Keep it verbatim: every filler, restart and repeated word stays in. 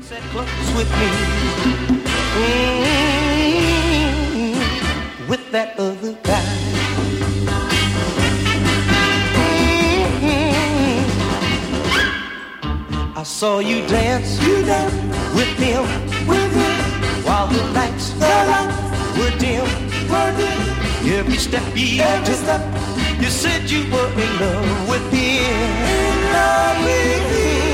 Sit close with me. Mm-hmm. With that other guy. Mm-hmm. I saw you dance, you dance with him, with him, while the lights, the lights were dim, were dim. Every step you Every took, step. You said you were in love with him. In love with him.